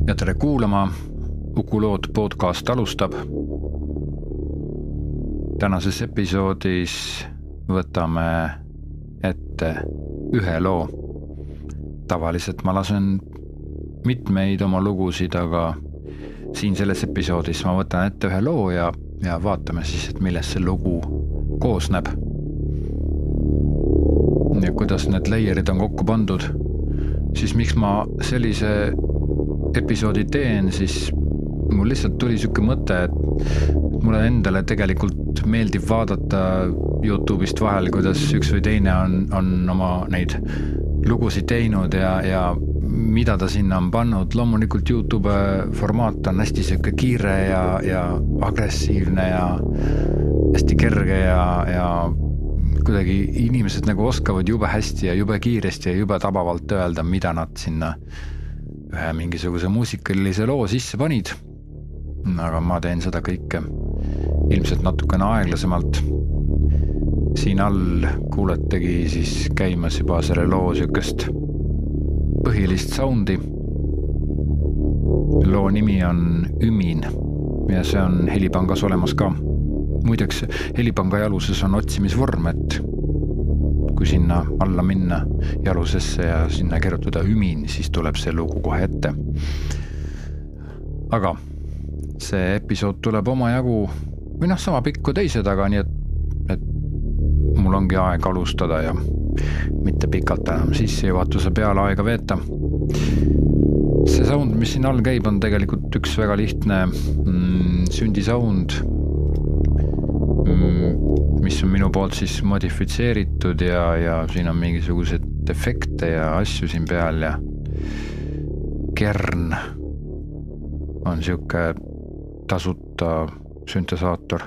Ja tere kuulama, Uku Lood podcast alustab. Tänases episoodis võtame ette ühe loo. Tavaliselt ma lasen mitmeid oma lugusid, aga siin selles episoodis ma võtan ette ühe loo ja vaatame siis, et millest see lugu koosneb. Ja kuidas need layerid on kokku pandud. Siis miks ma sellise episoodi teen, siis mul lihtsalt tuli siuke mõte, et mulle endale tegelikult meeldib vaadata YouTube'ist vahel, kuidas üks või teine on oma neid lugusid teinud ja mida ta sinna on pannud. Loomulikult YouTube formaat on hästi siuke kiire ja agressiivne ja hästi kerge ja kuidagi inimesed nagu oskavad jube hästi ja jube kiiresti ja jube tabavalt öelda, mida nad sinna ühe mingisuguse muusikalise loo sisse panid. Aga ma teen seda kõike ilmselt natukene aeglasemalt. Siin all kuuletegi siis käimas juba selle loo siukest põhilist soundi. Loo nimi on Ümin ja see on Helipangas olemas ka. Muideks Helipanga jaluses on otsimisvorm, et kui sinna alla minna jalusesse ja sinna kirjutada Ümin, siis tuleb see lugu kohe ette. Aga see episood tuleb omajagu või sama pikk kui teised, aga nii, et mul ongi aeg alustada ja mitte pikalt enam sissejuhatuse peale aega veeta. See sound, mis siin all käib, on tegelikult üks väga lihtne syndisound, mis on minu poolt siis modifitseeritud ja siin on mingisugused efekte ja asju siin peal ja Kern on siuke tasuta süntesaator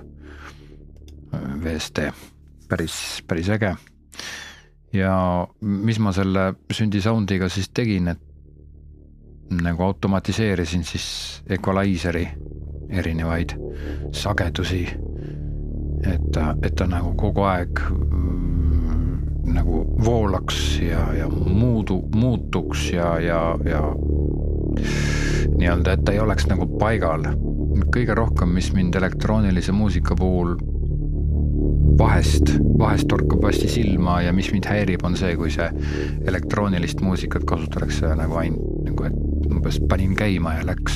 VST, päris äge. Ja mis ma selle syndisoundiga siis tegin, et nagu automatiseerisin siis equalizeri erinevaid sagedusi, et ta nagu kogu aeg nagu voolaks ja muutuks ja nii-öelda, et ta ei oleks nagu paigal. Kõige rohkem, mis mind elektroonilise muusika puhul vahest torkab hästi silma ja mis mind häirib, on see, kui see elektroonilist muusikat kasutatakse nagu ainult, nagu et umbes panin käima ja läks.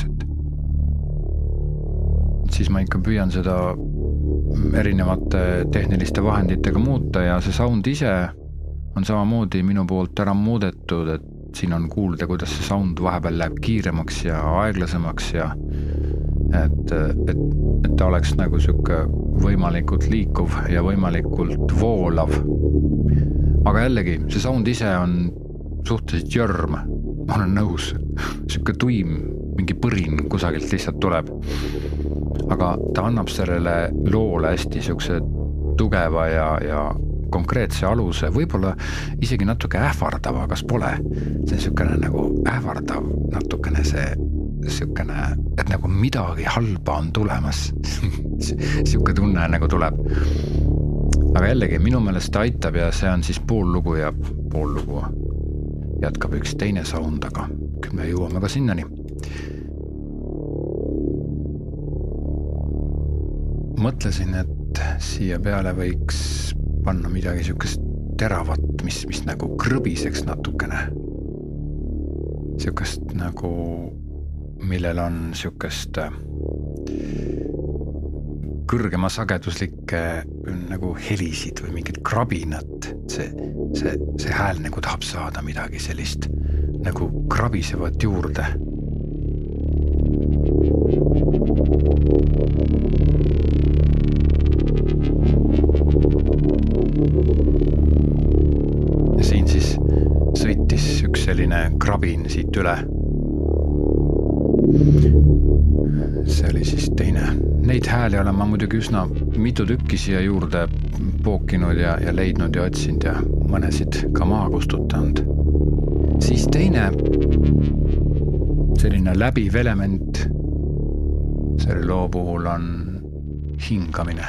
Siis ma ikka püüan seda erinevate tehniliste vahenditega muuta ja see sound ise on samamoodi minu poolt ära muudetud, et siin on kuulda, kuidas see sound vahepeal läheb kiiremaks ja aeglasemaks ja et ta oleks nagu siuke võimalikult liikuv ja võimalikult voolav. Aga jällegi, see sound ise on suhteliselt jörm, ma olen nõus, siuke tuim, mingi põrin kusagilt lihtsalt tuleb. Aga ta annab sellele loole hästi siukse tugeva ja konkreetse aluse, võib-olla isegi natuke ähvardava, kas pole? See on siukene nagu ähvardav, natukene see siukene, et nagu midagi halba on tulemas. Siuke tunne nagu tuleb. Aga jällegi, minu meelest ta aitab ja see on siis pool lugu ja pool lugu jätkab üks teine sound, aga küll me jõuame ka sinnani. Mõtlesin, et siia peale võiks panna midagi siukest teravat, mis nagu krõbiseks natukene. Siukest nagu, millel on siukest kõrgema sageduslikke nagu helisid või mingit krabinat. See hääl nagu tahab saada midagi sellist nagu krabisevat juurde. Ja siin siis sõitis üks selline krabin siit üle. See oli siis teine. Neid hääli olen ma muidugi üsna mitu tükki siia juurde pookinud ja leidnud ja otsinud ja mõnesid ka maha kustutanud. Siis teine selline läbiv element selle loo puhul on hingamine.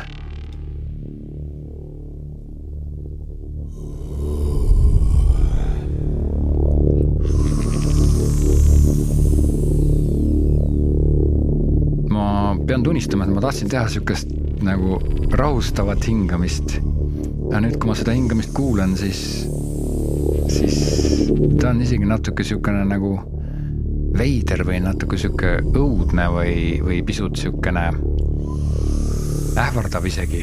pean tunnistama, et ma tahtsin teha sükest nagu rahustavat hingamist. Ja nüüd, kui ma seda hingamist kuulan, siis ta on isegi natuke sükene nagu veider või natuke süke õudne või pisut sükene ähvardav isegi.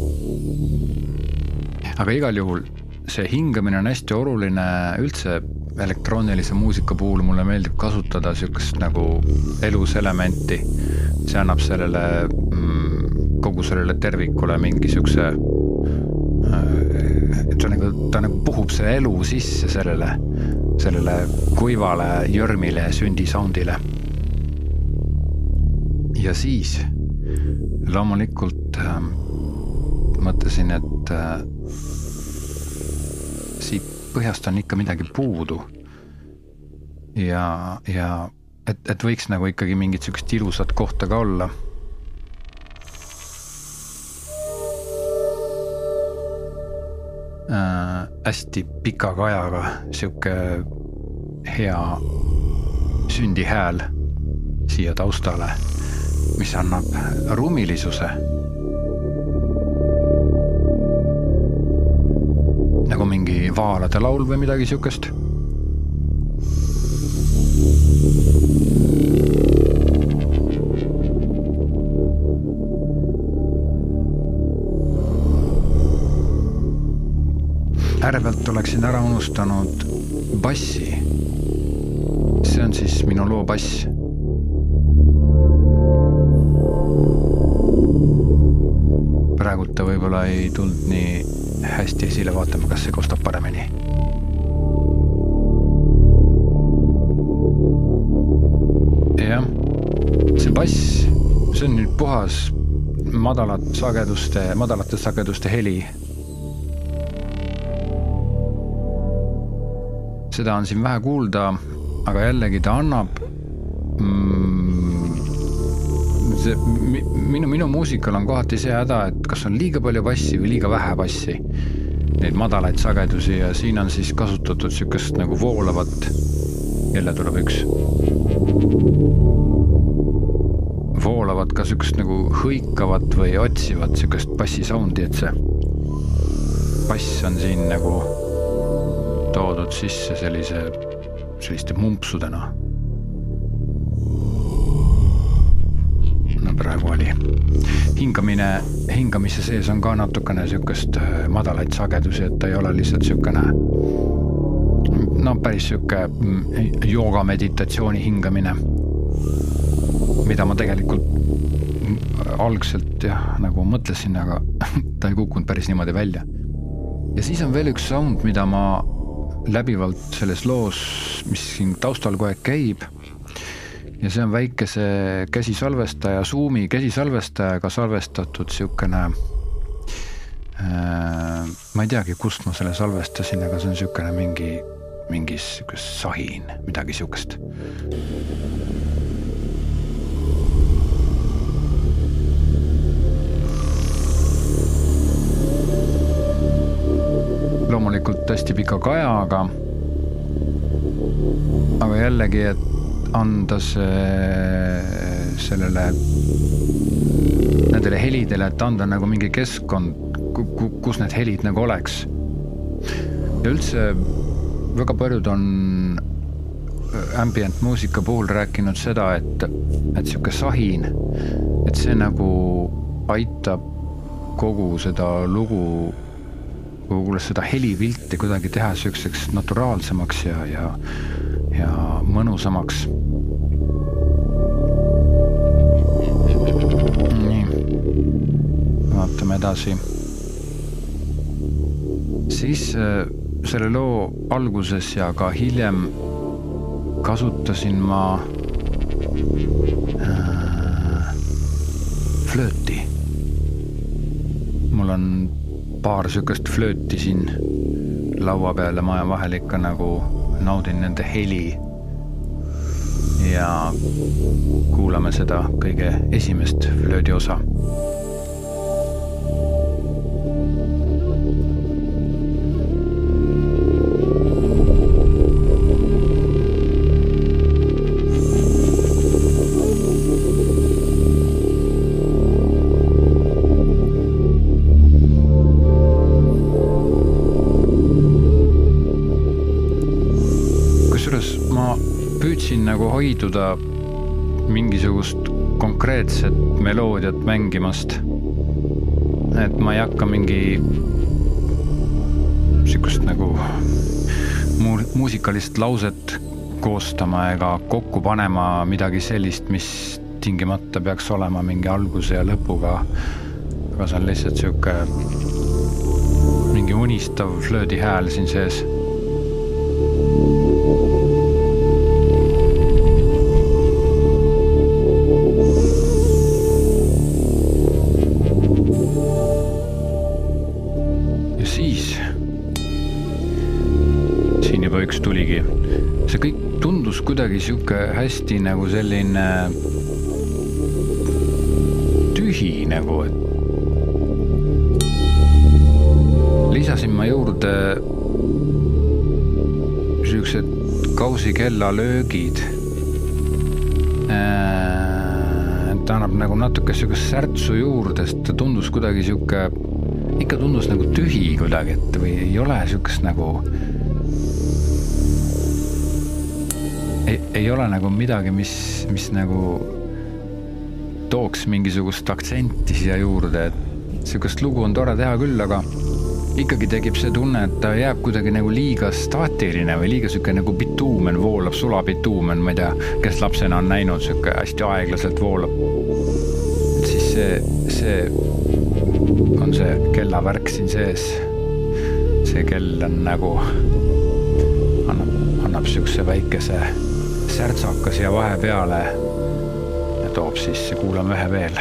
Aga igal juhul see hingamine on hästi oluline üldse elektroonilise muusika puhul. Mulle meeldib kasutada sükest nagu eluselementi. See annab sellele kogu sellele tervikule mingi sükse ta nagu puhub selle elu sisse sellele kuivale jörmile sündisoundile. Ja siis loomulikult mõtlesin, et siit põhjast on ikka midagi puudu ja et võiks nagu ikkagi mingit sükest ilusat kohta ka olla. Hästi pika kajaga süke hea sündihääl siia taustale, mis annab ruumilisuse. Nagu mingi vaalade laul või midagi sükest. Ärevalt oleksin ära unustanud bassi. See on siis minu loo bass. Praegult ta võib-olla ei tulnud nii hästi esile, vaatame, kas see kostab paremini. Jah, see bass, see on nüüd puhas madalate sageduste heli. Seda on siin vähe kuulda, aga jällegi ta annab minu muusikal on kohati see häda, et kas on liiga palju bassi või liiga vähe bassi. Neid madalaid sagedusi ja siin on siis kasutatud sükest nagu voolavat. Jälle tuleb üks. Voolavat ka sükest nagu hõikavat või otsivat sükest bassi soundi, et see bass on siin nagu toodud sisse selliste mumpsudena. No praegu oli. Hingamise sees on ka natukene sükest madalaid sagedusi, et ta ei ole lihtsalt sükene päris süke jooga meditatsiooni hingamine, mida ma tegelikult algselt nagu mõtlesin, aga ta ei kukkunud päris niimoodi välja. Ja siis on veel üks sound, mida ma läbivalt selles loos, mis siin taustal kohe käib. Ja see on väikese käsisalvestaja, Zoomi käsisalvestajaga salvestatud sükene, ma ei teagi, kust ma selle salvestasin, aga see on sükene mingi sükest sahin, midagi sükest. Loomulikult hästi pika kajaga, aga jällegi, et anda nendele helidele, et anda nagu mingi keskkond, kus need helid nagu oleks. Ja üldse väga paljud on ambient muusika puhul rääkinud seda, et siuke sahin, et see nagu aitab kogu seda lugu, kogu seda helipilti kuidagi teha sükseks naturaalsemaks ja mõnusamaks. Nii, vaatame edasi. Siis selle loo alguses ja ka hiljem kasutasin ma flööti. Mul on paar sükest flööti siin laua peal ja ma vahel ikka nagu naudin nende heli ja kuulame seda kõige esimest flöödi osa. nagu hoiduda mingisugust konkreetset meloodiat mängimast. Et ma ei hakka mingi sükust nagu muusikalist lauset koostama ega kokku panema midagi sellist, mis tingimata peaks olema mingi alguse ja lõpuga. Aga see on lihtsalt siuke mingi unistav flöödi hääl siin sees. Ja siis siin juba üks tuligi. See kõik tundus kuidagi siuke hästi nagu selline tühi nagu, et lisasin ma juurde siuksed kausikella löögid. Ta annab nagu natuke siukest särtsu juurde, sest ta tundus kuidagi siuke, ikka tundus nagu tühi kuidagi, et või ei ole siukest nagu ei ole nagu midagi, mis nagu tooks mingisugust aktsenti siia juurde, et siukest lugu on tore teha küll, aga ikkagi tekib see tunne, et ta jääb kuidagi nagu liiga staatiline või liiga siuke nagu bituumen voolab, sulabituumen, ma ei tea, kes lapsena on näinud, siuke hästi aeglaselt voolab. Et siis see on see kellavärk siin sees. See kell on nagu annab siukse väikese särtsaka siia vahe peale ja toob siis, kuulame ühe veel.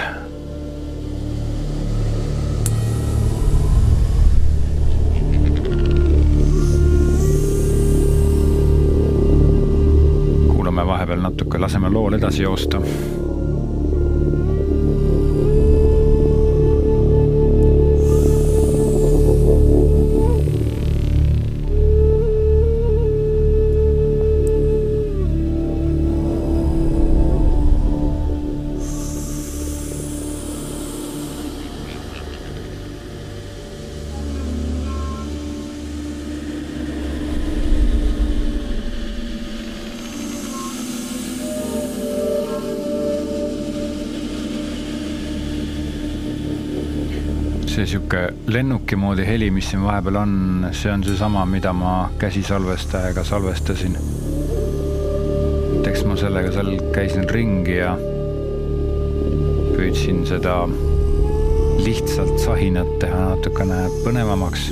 Kuulame vahepeal natuke, laseme lool edasi joosta. See siuke lennuki moodi heli, mis siin vahepeal on, see on see sama, mida ma käsisalvestajaga salvestasin. Eks ma sellega seal käisin ringi ja püüdsin seda lihtsalt sahinat teha natukene põnevamaks.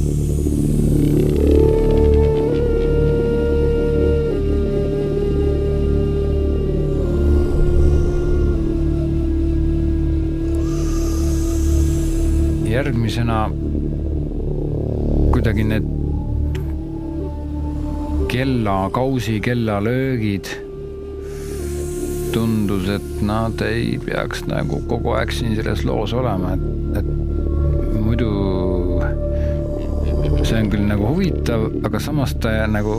Järgmisena kuidagi need kausi kellalöögid tundus, et nad ei peaks nagu kogu aeg siin selles loos olema, et muidu see on küll nagu huvitav, aga samas ta nagu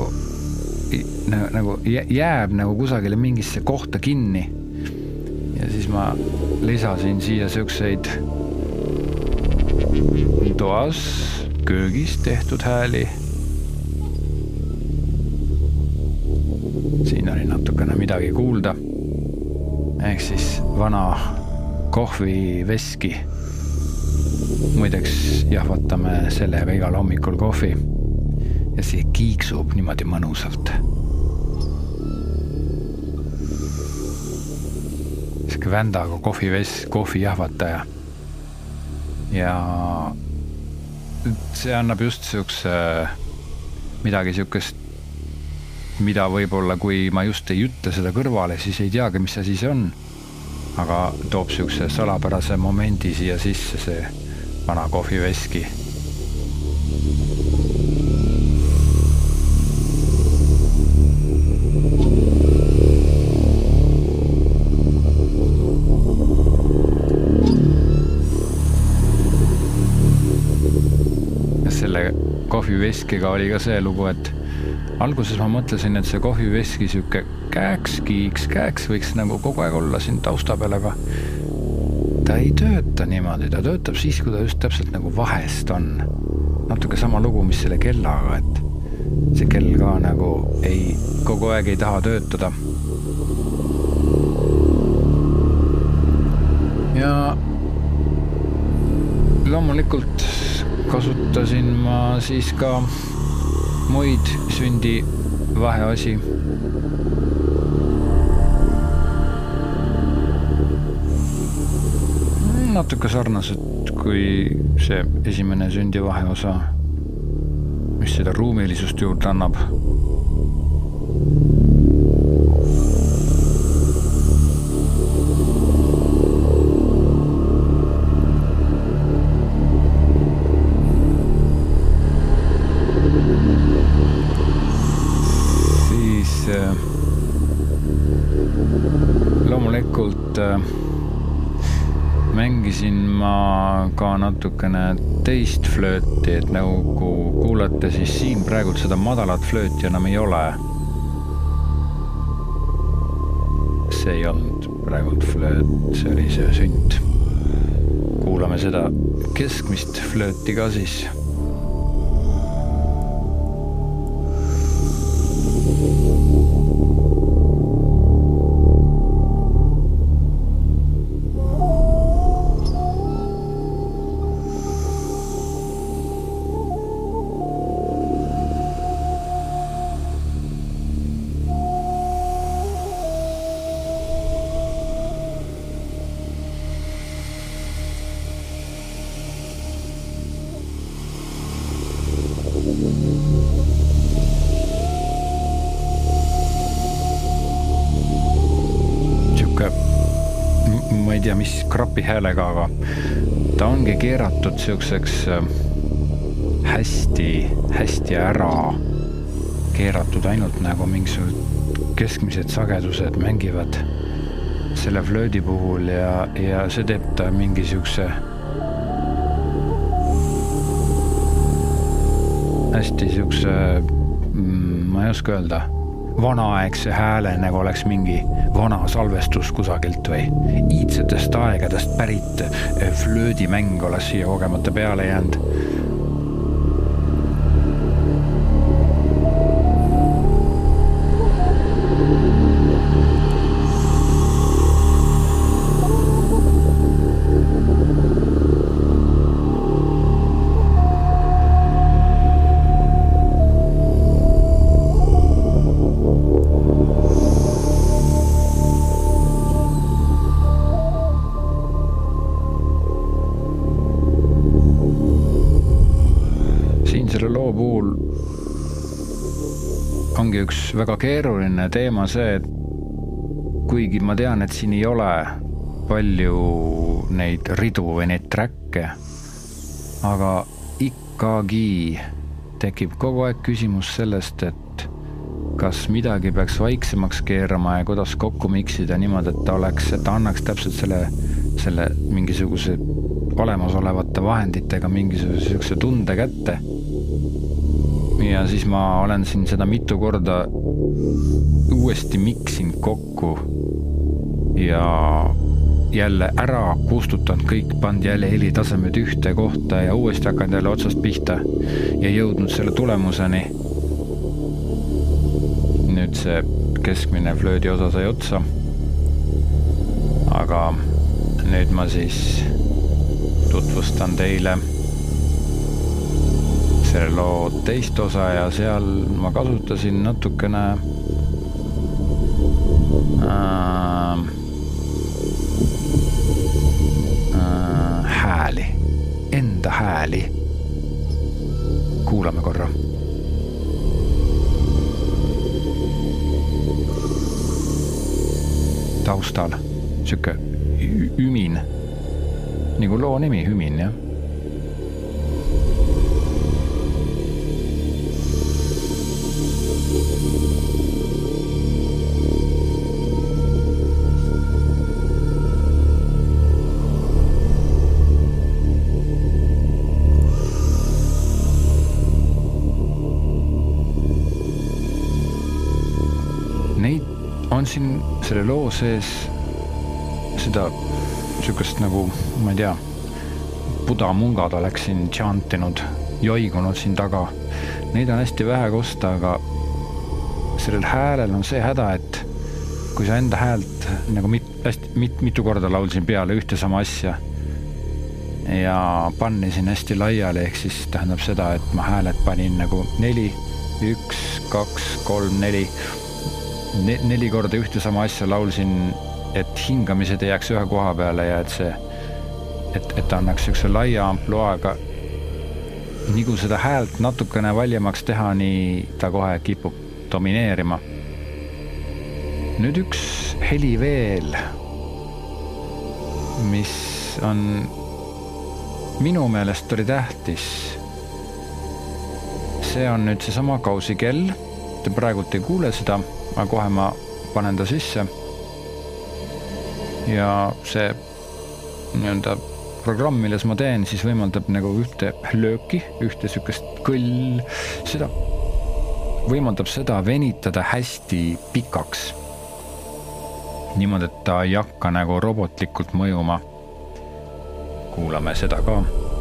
jääb nagu kusagile mingisse kohta kinni. Ja siis ma lisasin siia siukseid toas köögis tehtud hääli. Siin oli natukene midagi kuulda. Ehk siis vana kohviveski. Muideks jahvatame sellega igal hommikul kohvi. Ja see kiiksub niimoodi mõnusalt. Siuke vändaga kohvi jahvataja. Ja see annab just siukse midagi siukest, mida võib-olla, kui ma just ei ütle seda kõrvale, siis ei teagi, mis see siis on. Aga toob siukse salapärase momendi siia sisse see vana kohviveski. Kohviveskiga oli ka see lugu, et alguses ma mõtlesin, et see kohviveski siuke kääks võiks nagu kogu aeg olla siin tausta peal, aga ta ei tööta niimoodi, ta töötab siis, kui ta just täpselt nagu vahest on. Natuke sama lugu, mis selle kellaga, et see kell ka nagu kogu aeg ei taha töötada. Ja loomulikult kasutasin ma siis ka muid sündi vaheosi. Natuke sarnased kui see esimene sündi vaheosa, mis seda ruumilisust juurde annab. Loomulikult mängisin ma ka natukene teist flööti, et nagu kuulete, siis siin praegult seda madalat flööti enam ei ole. See ei olnud praegult flööt, see oli see sünd. Kuulame seda keskmist flööti ka siis. Ma ei tea, mis krapi häälega, aga ta ongi keeratud siukseks hästi ära keeratud, ainult nagu mingisugused keskmised sagedused mängivad selle flöödi puhul ja see teeb ta mingi siukse hästi siukse, ma ei oska öelda, vanaaegse hääle, nagu oleks mingi vana salvestus kusagilt või iidsetest aegadest pärit flöödimäng oleks siia kogemata peale jäänud. Selle loo puhul ongi üks väga keeruline teema see, et kuigi ma tean, et siin ei ole palju neid ridu või neid track'e, aga ikkagi tekib kogu aeg küsimus sellest, et kas midagi peaks vaiksemaks keerama ja kuidas kokku miksida niimoodi, et ta annaks täpselt selle mingisuguse olemasolevate vahenditega mingisuguse tunde kätte. Ja siis ma olen siin seda mitu korda uuesti miksin kokku ja jälle ära kustutanud kõik, pand jälle helitasemed ühte kohta ja uuesti hakanud jälle otsast pihta ja jõudnud selle tulemuseni. Nüüd see keskmine flöödi osa sai otsa. Aga nüüd ma siis tutvustan teile selle loo teist osa ja seal ma kasutasin natukene hääli, enda hääli. Kuulame korra. Taustal siuke ümin, nagu loo nimi, ümin, jah. On siin selle loo sees seda sükast nagu, ma ei tea, budamungad oleks siin tšantinud, joigunud siin taga. Neid on hästi vähe kosta, aga sellel häälel on see häda, et kui sa enda häält nagu mitu korda laulsin peale ühte sama asja ja pannisin hästi laiali, ehk siis tähendab seda, et ma hääled panin nagu 4, 1, 2, 3, 4. 4 korda ühte sama asja laulsin, et hingamised ei jääks ühe koha peale ja et ta annaks üks laia ampluaaga. Nii kui seda häält natukene valjemaks teha, nii ta kohe kipub domineerima. Nüüd üks heli veel, mis on minu meelest oli tähtis. See on nüüd seesama kausikell. Te praegult ei kuule seda, aga kohe ma panen ta sisse. Ja see nii-öelda programm, milles ma teen, siis võimaldab nagu ühte lööki, ühte sükest kõll, seda võimaldab seda venitada hästi pikaks. Niimoodi, et ta ei hakka nagu robotlikult mõjuma. Kuulame seda ka.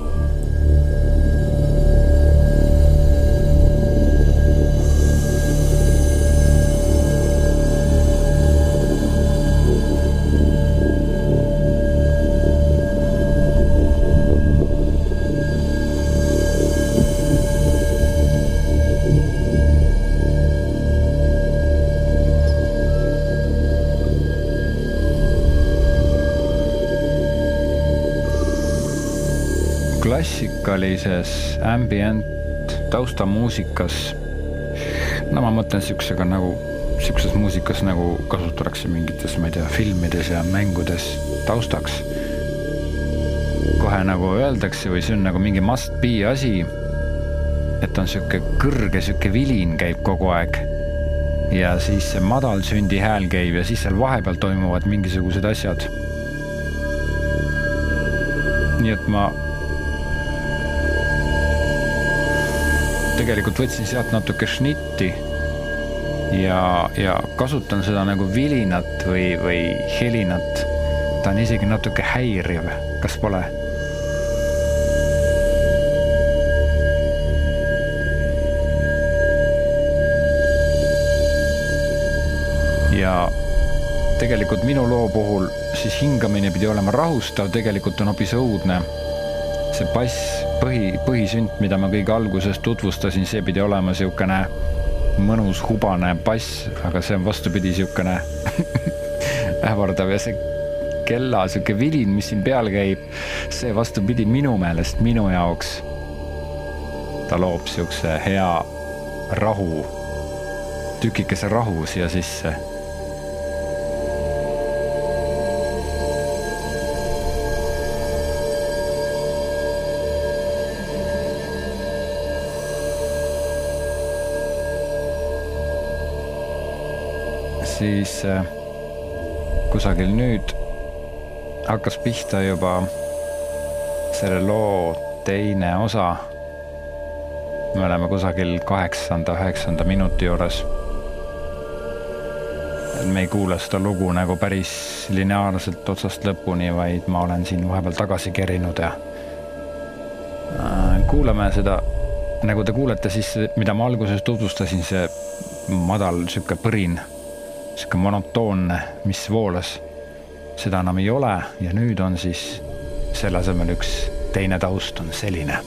Klassikalises ambient taustamuusikas, no ma mõtlen siukses muusikas nagu kasutatakse mingites, ma ei tea, filmides ja mängudes taustaks. Kohe nagu öeldakse või see on nagu mingi must be asi, et on siuke kõrge, siuke vilin käib kogu aeg ja siis see madal sündi hääl käib ja siis seal vahepeal toimuvad mingisugused asjad. Nii et ma tegelikult võtsin sealt natuke šnitti ja kasutan seda nagu vilinat või helinat. Ta on isegi natuke häiriv, kas pole? Ja tegelikult minu loo puhul siis hingamine pidi olema rahustav, tegelikult on hoopis õudne. See bass, põhisünt, mida ma kõige alguses tutvustasin, see pidi olema siukene mõnus hubane bass, aga see on vastupidi siukene ähvardav ja see kella siuke vilin, mis siin peal käib, see vastupidi minu meelest, minu jaoks ta loob siukse hea rahu, tükikese rahu siia sisse. Siis kusagil nüüd hakkas pihta juba selle loo teine osa. Me oleme kusagil 8-9 minuti juures. Me ei kuule seda lugu nagu päris lineaarselt otsast lõpuni, vaid ma olen siin vahepeal tagasi kerinud ja kuulame seda, nagu te kuulete siis, mida ma alguses tutvustasin, see madal süke põrin, siuke monotoonne, mis voolas, seda enam ei ole ja nüüd on siis selle asemel üks teine taust on selline.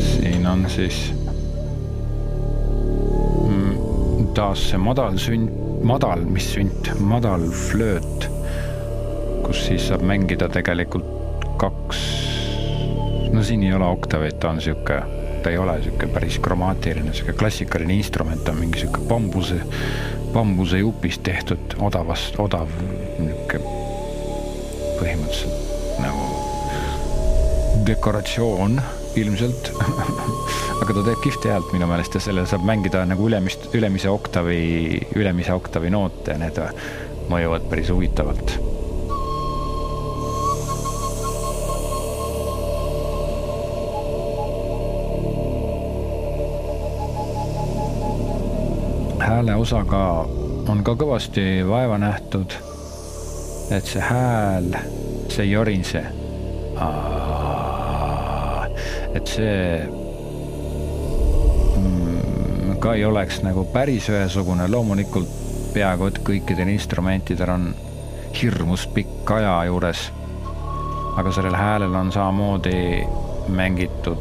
Siis taas see madal sünt madal, mis sünt, madal flööt, kus siis saab mängida tegelikult 2, no siin ei ole oktavit, ta on siuke, ta ei ole siuke päris kromaatiline, siuke klassikaline instrument, on mingi siuke bambuse jupist tehtud odav niuke põhimõtteliselt nagu dekoratsioon ilmselt aga ta teeb kihvti häält minu meelest ja sellel saab mängida nagu ülemise oktavi noote ja need mõjuvad päris huvitavalt. Hääle osaga on ka kõvasti vaeva nähtud, et see hääl, see ei jorinse. Et see ka ei oleks nagu päris ühesugune, loomulikult peaaegu et kõikidel instrumentidel on hirmus pikk aja juures, aga sellel häälel on samamoodi mängitud,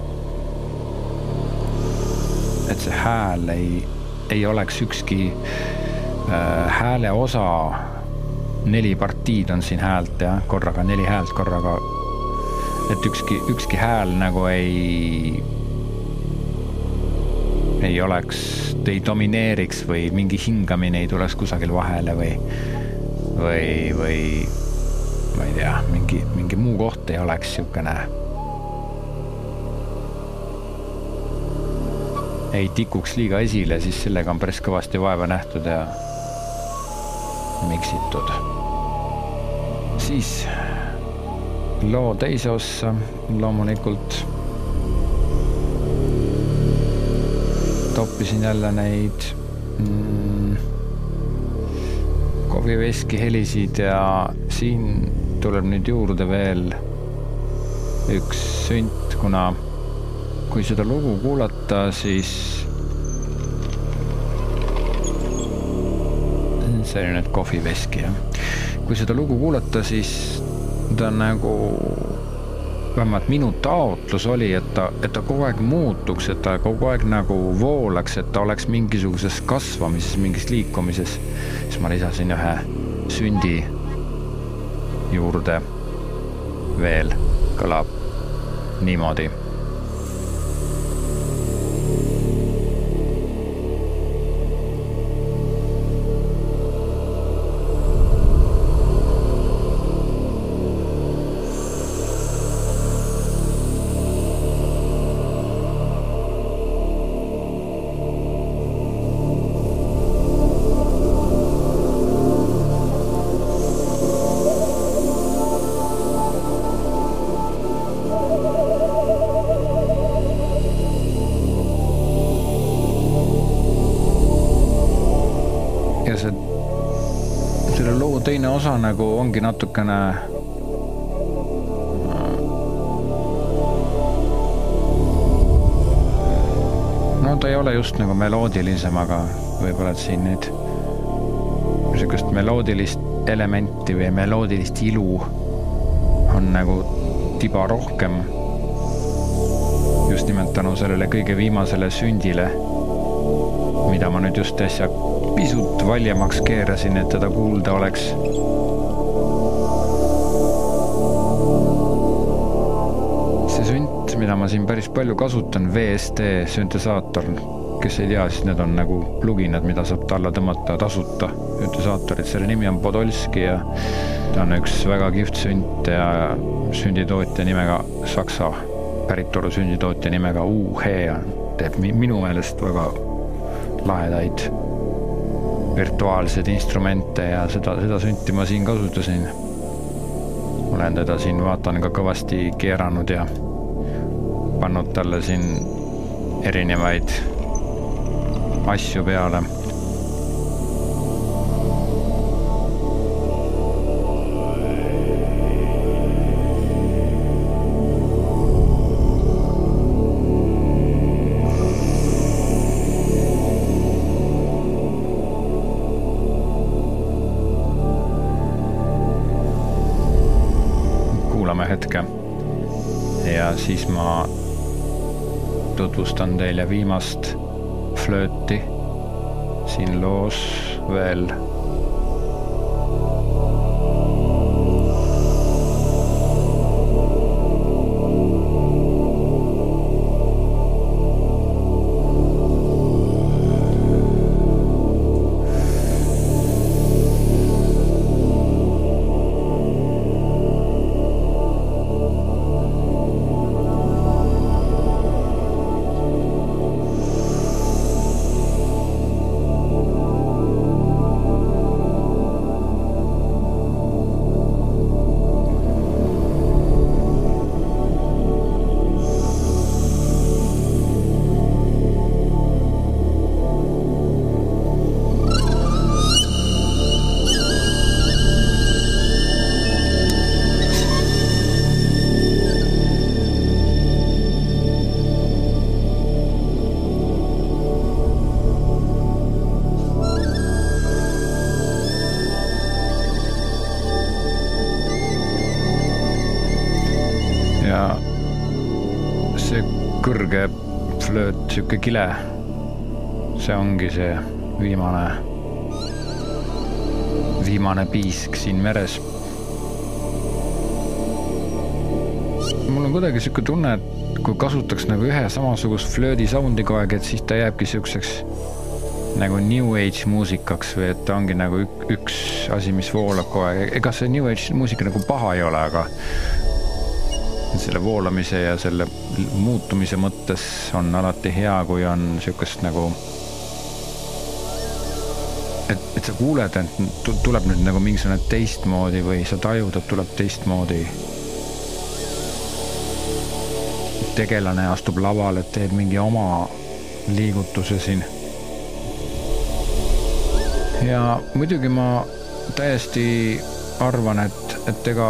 et see hääl ei oleks ükski hääle osa, 4 partiid on siin häält ja korraga 4 häält korraga, et ükski hääl nagu ei domineeriks või mingi hingamine ei tuleks kusagil vahele või ma ei tea, mingi muu koht ei oleks siukene, ei tikuks liiga esile, siis sellega on päris kõvasti vaeva nähtud ja miksitud. Siis loo teise ossa loomulikult toppisin jälle neid kohviveski helisid ja siin tuleb nüüd juurde veel üks sünt, kuna kui seda lugu kuulata, siis see oli nüüd kohviveski, jah. Kui seda lugu kuulata, siis ta nagu, vähemalt minu taotlus oli, et ta kogu aeg muutuks, et ta kogu aeg nagu voolaks, et ta oleks mingisuguses kasvamises, mingis liikumises. Siis ma lisasin ühe sündi juurde veel, kõlab niimoodi. Selle loo teine osa nagu ongi natukene no ta ei ole just nagu meloodilisem, aga võib-olla et siin nüüd niisugust meloodilist elementi või meloodilist ilu on nagu tiba rohkem just nimelt tänu sellele kõige viimasele sündile, mida ma nüüd just äsja pisut valjemaks keerasin, et teda kuulda oleks. See sünt, mida ma siin päris palju kasutan, VST süntesaator, kes ei tea, siis need on nagu pluginad, mida saab alla tõmmata tasuta süntesaatorid. Selle nimi on Podolski ja ta on üks väga kihvt sünt ja sünditootja nimega, saksa päritolu sünditootja nimega UH teeb minu meelest väga lahedaid virtuaalsed instrumente ja seda sünti ma siin kasutasin. Olen teda siin, vaatan, ka kõvasti keeranud ja pannud talle siin erinevaid asju peale. Hetke ja siis ma tutvustan teile viimast flööti siin loos veel. Kõrge flööt, siuke kile, see ongi see viimane piisk siin meres. Mul on kuidagi siuke tunne, et kui kasutaks nagu ühe samasugust flöödi soundi kogu aeg, et siis ta jääbki siukseks nagu New Age muusikaks või et ta ongi nagu üks asi, mis voolab kogu aeg. Ega see New Age muusika nagu paha ei ole, aga selle voolamise ja selle muutumise mõttes on alati hea, kui on siukest nagu, et sa kuuled, et tuleb nüüd nagu mingisugune teistmoodi või sa tajud, et tuleb teistmoodi. Tegelane astub lavale, et teeb mingi oma liigutuse siin. Ja muidugi ma täiesti arvan, et ega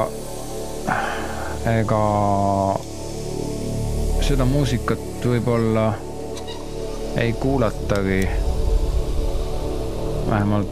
seda muusikat võib-olla ei kuulatagi. Vähemalt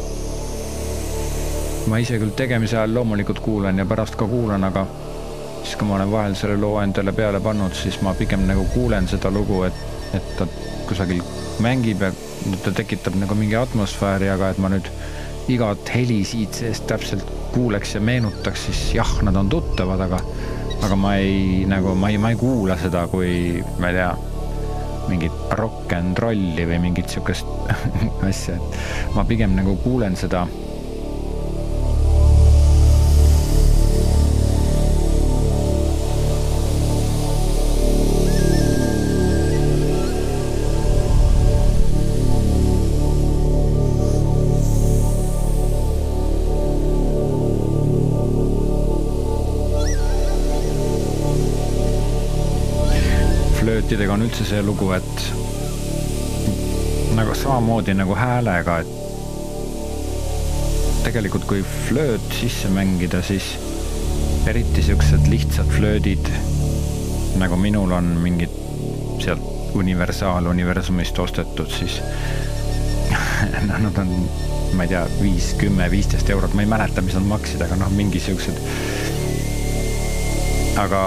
ma ise küll tegemise ajal loomulikult kuulan ja pärast ka kuulan, aga siis kui ma olen vahel selle loo endale peale pannud, siis ma pigem nagu kuulen seda lugu, et ta kusagil mängib ja ta tekitab nagu mingi atmosfääri, aga et ma nüüd igat heli siit seest täpselt kuuleks ja meenutaks, siis jah, nad on tuttavad, aga ma ei kuula seda, kui ma ei tea, mingit rock and rolli või mingit siukest asja, et ma pigem nagu kuulen seda flöötidega on üldse see lugu, et nagu samamoodi nagu häälega, et tegelikult kui flööt sisse mängida, siis eriti siuksed lihtsad flöödid, nagu minul on mingid sealt universumist ostetud, siis nad on, ma ei tea, 5, 10, 15 eurot, ma ei mäleta, mis nad maksid, aga mingi siuksed. Aga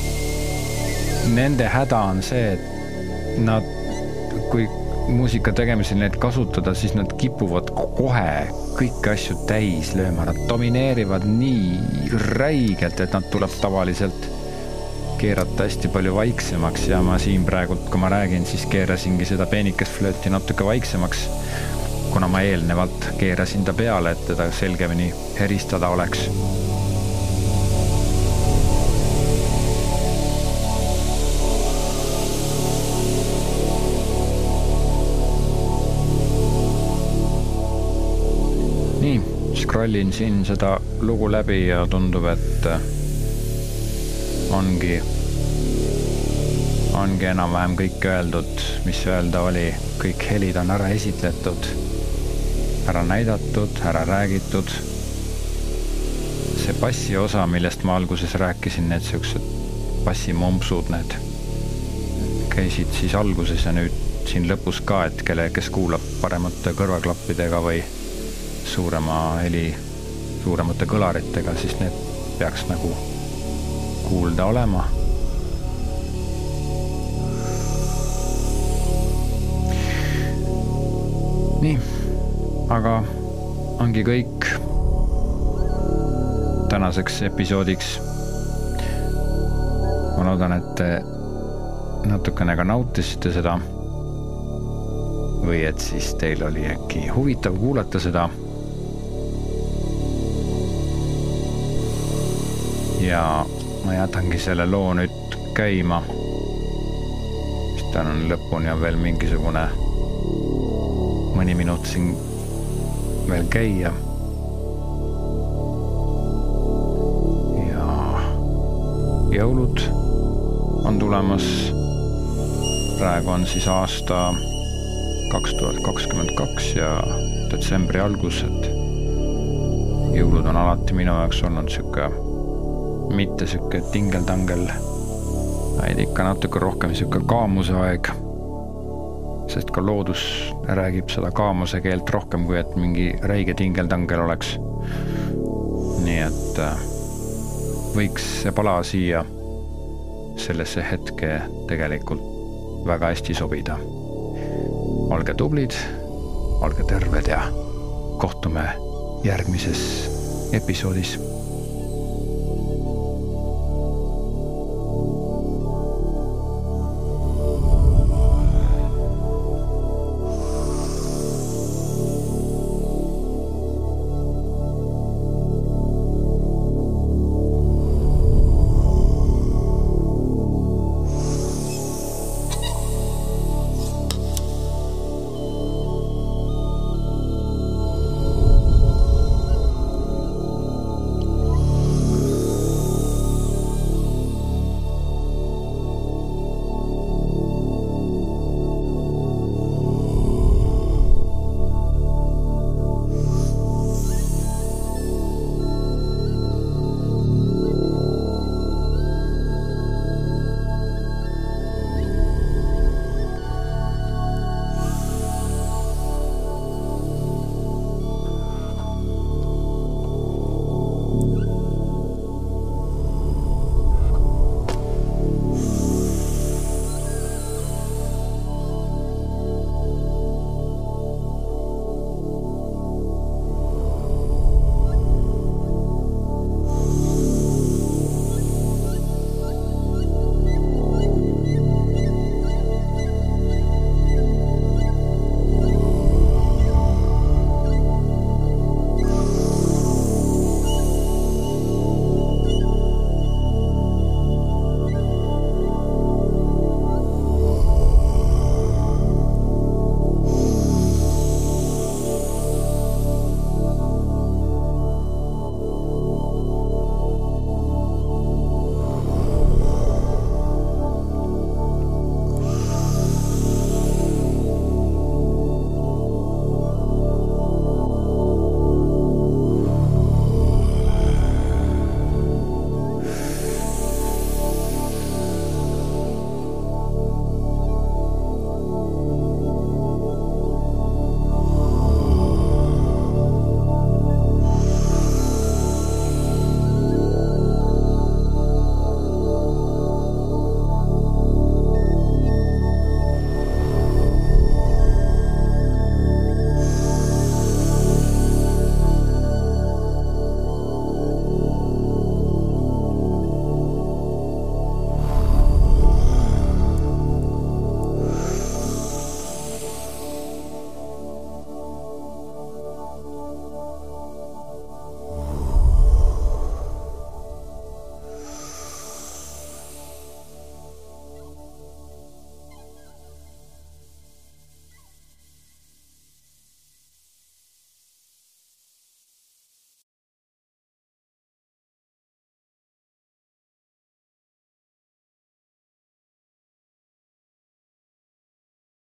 nende häda on see, et nad, kui muusika tegemisel neid kasutada, siis nad kipuvad kohe kõiki asju täis lööma. Nad domineerivad nii räigelt, et nad tuleb tavaliselt keerata hästi palju vaiksemaks ja ma siin praegult, kui ma räägin, siis keerasingi seda peenikest flööti natuke vaiksemaks, kuna ma eelnevalt keerasin ta peale, et teda selgemini heristada oleks. Scrollin siin seda lugu läbi ja tundub, et ongi enam-vähem kõik öeldud, mis öelda oli. Kõik helid on ära esitletud, ära näidatud, ära räägitud. See bassi osa, millest ma alguses rääkisin, need siuksed bassimompsud, need käisid siis alguses ja nüüd siin lõpus ka, et kelle, kes kuulab paremate kõrvaklappidega või suuremate kõlaritega, siis need peaks nagu kuulda olema. nii, aga ongi kõik tänaseks episoodiks. Ma loodan, et te natukene ka nautisite seda või et siis teil oli äkki huvitav kuulata seda. Ja ma jätangi selle loo nüüd käima, sest tal on lõpuni on veel mingisugune mõni minut siin veel käia. Ja jõulud on tulemas. Praegu on siis aasta 2022 ja detsembri algus, et jõulud on alati minu jaoks olnud mitte siuke tingeldangel, vaid ikka natuke rohkem siuke kaamuse aeg, sest ka loodus räägib seda kaamuse keelt rohkem, kui et mingi räige tingeldangel oleks. Nii et võiks see pala siia sellesse hetke tegelikult väga hästi sobida. Olge tublid, olge terved ja kohtume järgmises episoodis.